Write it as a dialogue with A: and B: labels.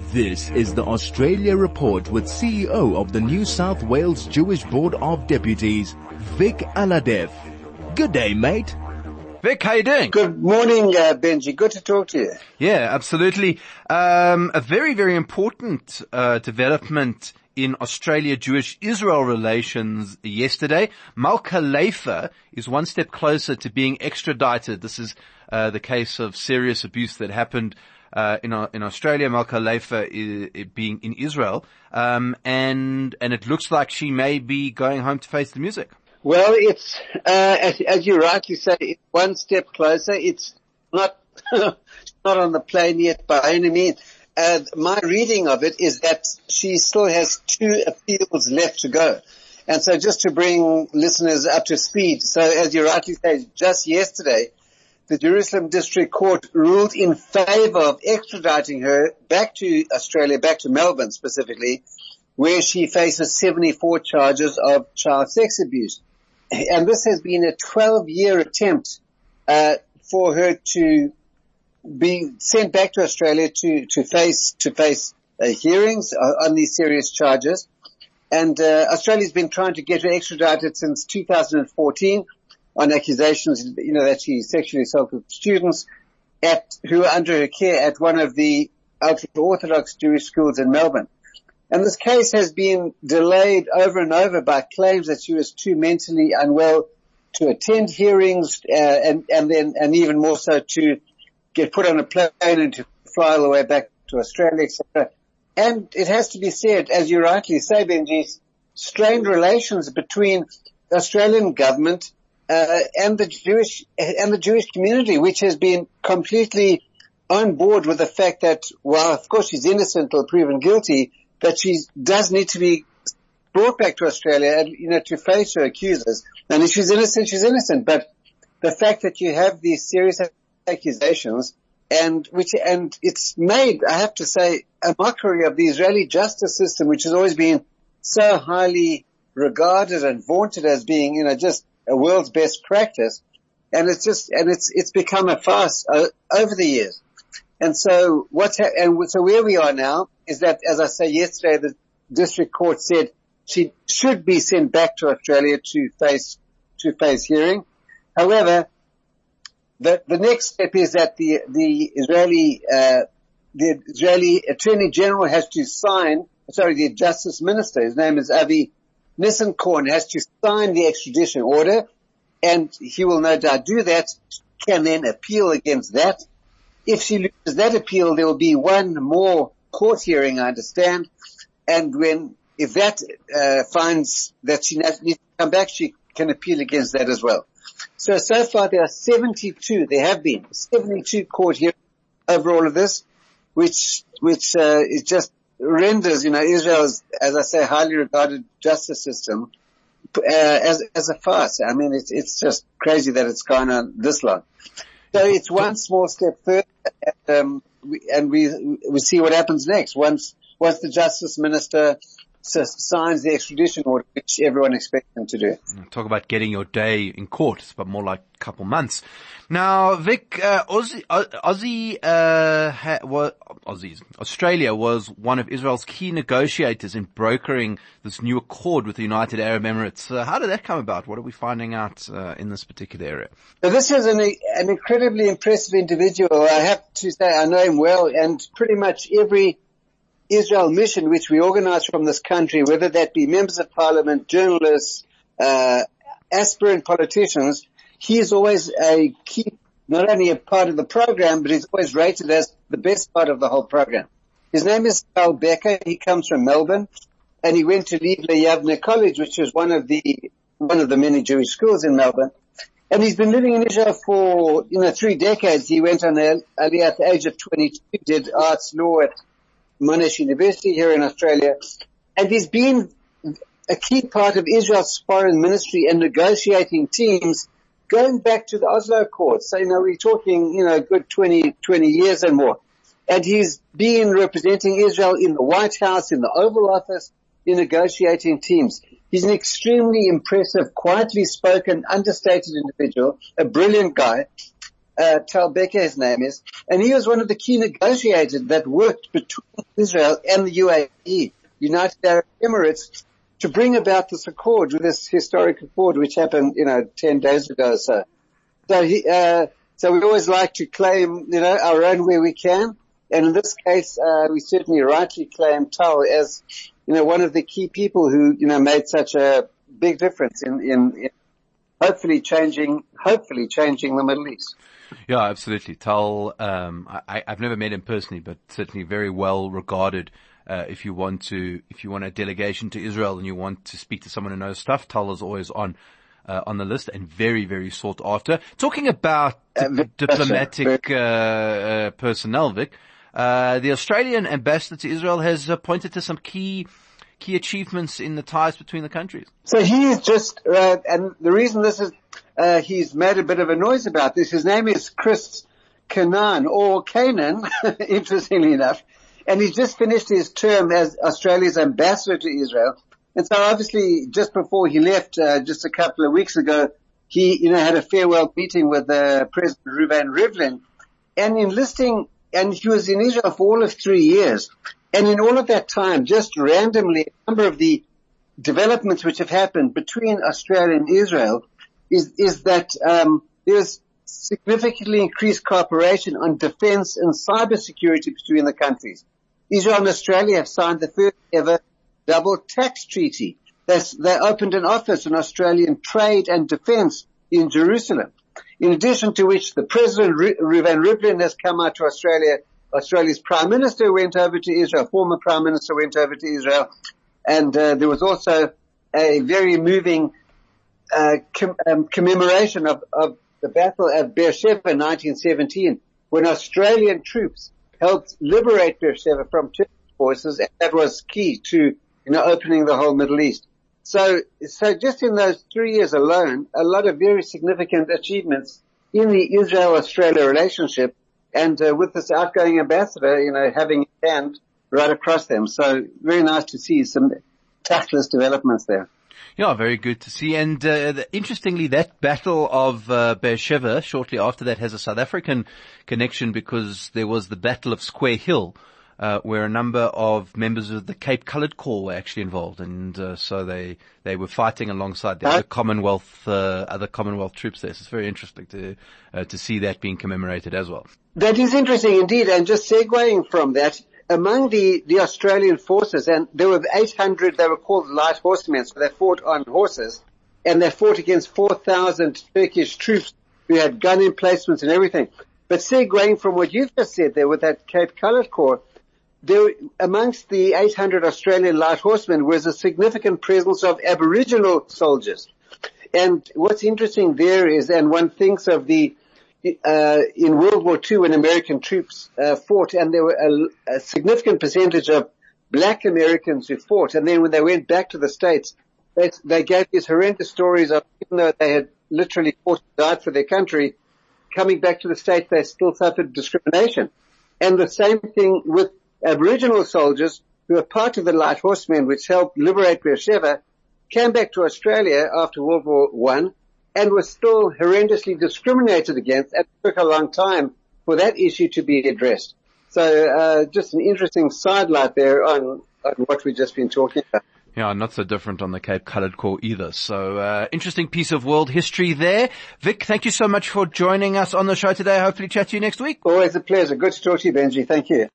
A: This is the Australia Report with CEO of the New South Wales Jewish Board of Deputies, Vic Aladev. Good day, mate.
B: Vic, how you doing?
C: Good morning, Benji. Good to talk to you.
B: Yeah, absolutely. A very, very important development in Australia-Jewish-Israel relations yesterday. Malka Leifer is one step closer to being extradited. This is the case of serious abuse that happened in Australia. Malka Leifer being in Israel, and it looks like she may be going home to face the music.
C: Well, it's as you rightly say, it's one step closer. It's not not on the plane yet by any means. My reading of it is that she still has 2 appeals left to go. And so just to bring listeners up to speed, so as you rightly say, just yesterday, the Jerusalem District Court ruled in favor of extraditing her back to Australia, back to Melbourne specifically, where she faces 74 charges of child sex abuse. And this has been a 12-year attempt for her to be sent back to Australia to face hearings on these serious charges. And Australia's been trying to get her extradited since 2014 on accusations, that she sexually assaulted students who are under her care at one of the ultra-Orthodox Jewish schools in Melbourne. And this case has been delayed over and over by claims that she was too mentally unwell to attend hearings, and even more so to get put on a plane and to fly all the way back to Australia, etc. And it has to be said, as you rightly say, Benji, strained relations between the Australian government and the Jewish community, which has been completely on board with the fact that, while of course she's innocent or proven guilty, that she does need to be brought back to Australia and, to face her accusers. And if she's innocent, she's innocent. But the fact that you have these serious accusations and it's made, I have to say, a mockery of the Israeli justice system, which has always been so highly regarded and vaunted as being, just a world's best practice. And it's become a farce over the years. And so so where we are now is that, as I say, yesterday the district court said she should be sent back to Australia to face hearing. However, the next step is that the Israeli Attorney General has to the Justice Minister, his name is Avi Nissenkorn, has to sign the extradition order, and he will no doubt do that, can then appeal against that. If she loses that appeal, there will be one more court hearing, I understand, and if that finds that she needs to come back, she can appeal against that as well. So far there have been 72 court hearings over all of this, which is just renders, Israel's, as I say, highly regarded justice system, as a farce. I mean, it's just crazy that it's gone on this long. So it's one small step further, and we see what happens next. Once the Justice Minister signs the extradition order, which everyone expects him to do.
B: Talk about getting your day in court, but more like a couple months. Now, Vic, Australia was one of Israel's key negotiators in brokering this new accord with the United Arab Emirates. How did that come about? What are we finding out in this particular area?
C: So this is an incredibly impressive individual. I have to say I know him well, and pretty much every Israel mission which we organize from this country, whether that be members of parliament, journalists, aspirant politicians, he is always a key, not only a part of the program, but he's always rated as the best part of the whole program. His name is Carl Becker. He comes from Melbourne, and he went to Livle Yavne College, which is one of the many Jewish schools in Melbourne. And he's been living in Israel for, 3 decades. He went on Aliyah at the age of 22, did arts law at Monash University here in Australia, and he's been a key part of Israel's foreign ministry and negotiating teams going back to the Oslo Accords. So, we're talking, a good 20 years and more. And he's been representing Israel in the White House, in the Oval Office, in negotiating teams. He's an extremely impressive, quietly spoken, understated individual, a brilliant guy. Tal Becker his name is, and he was one of the key negotiators that worked between Israel and the UAE, United Arab Emirates, to bring about this accord, this historic accord which happened, 10 days ago or so. So we always like to claim, our own where we can. And in this case, we certainly rightly claim Tal as, one of the key people who, made such a big difference in hopefully changing the Middle East.
B: Yeah, absolutely. Tal, I've never met him personally, but certainly very well regarded. If you want a delegation to Israel and you want to speak to someone who knows stuff, Tal is always on the list and very, very sought after. Talking about diplomatic, personnel, Vic, the Australian ambassador to Israel has pointed to some key achievements in the ties between the countries.
C: So he is just, and the reason this is, he's made a bit of a noise about this. His name is Chris Canaan, interestingly enough. And he's just finished his term as Australia's ambassador to Israel. And so obviously just before he left, just a couple of weeks ago, he, had a farewell meeting with, President Reuven Rivlin and he was in Israel for all of 3 years. And in all of that time, just randomly, a number of the developments which have happened between Australia and Israel is that, there's significantly increased cooperation on defense and cybersecurity between the countries. Israel and Australia have signed the first ever double tax treaty. They opened an office in Australian trade and defense in Jerusalem. In addition to which, the President Reuven Rivlin has come out to Australia. Australia's Prime Minister went over to Israel, former Prime Minister went over to Israel. And there was also a very moving commemoration of the Battle of Beersheba in 1917, when Australian troops helped liberate Beersheba from Turkish forces, and that was key to, opening the whole Middle East. So just in those 3 years alone, a lot of very significant achievements in the Israel-Australia relationship, and with this outgoing ambassador, having a hand right across them. So very nice to see some tactless developments there.
B: Yeah, very good to see. And interestingly, that Battle of Beersheba shortly after that has a South African connection, because there was the Battle of Square Hill, where a number of members of the Cape Coloured Corps were actually involved, and so they were fighting alongside the other Commonwealth troops there. So it's very interesting to see that being commemorated as well.
C: That is interesting indeed. And just segueing from that, among the Australian forces, and there were 800, they were called light horsemen, so they fought on horses, and they fought against 4,000 Turkish troops who had gun emplacements and everything. But segueing from what you've just said there with that Cape Coloured Corps, there, amongst the 800 Australian light horsemen was a significant presence of Aboriginal soldiers. And what's interesting there is, and one thinks of in World War II when American troops fought, and there were a significant percentage of black Americans who fought, and then when they went back to the States, they gave these horrendous stories of, even though they had literally fought and died for their country, coming back to the States, they still suffered discrimination. And the same thing with Aboriginal soldiers who are part of the Light Horsemen, which helped liberate Beersheba, came back to Australia after World War I, and was still horrendously discriminated against. It took a long time for that issue to be addressed. So just an interesting sidelight there on what we've just been talking about.
B: Yeah, not so different on the Cape Coloured Corps either. So interesting piece of world history there. Vic, thank you so much for joining us on the show today. Hopefully chat to you next week.
C: Always a pleasure. Good to talk to you, Benji. Thank you.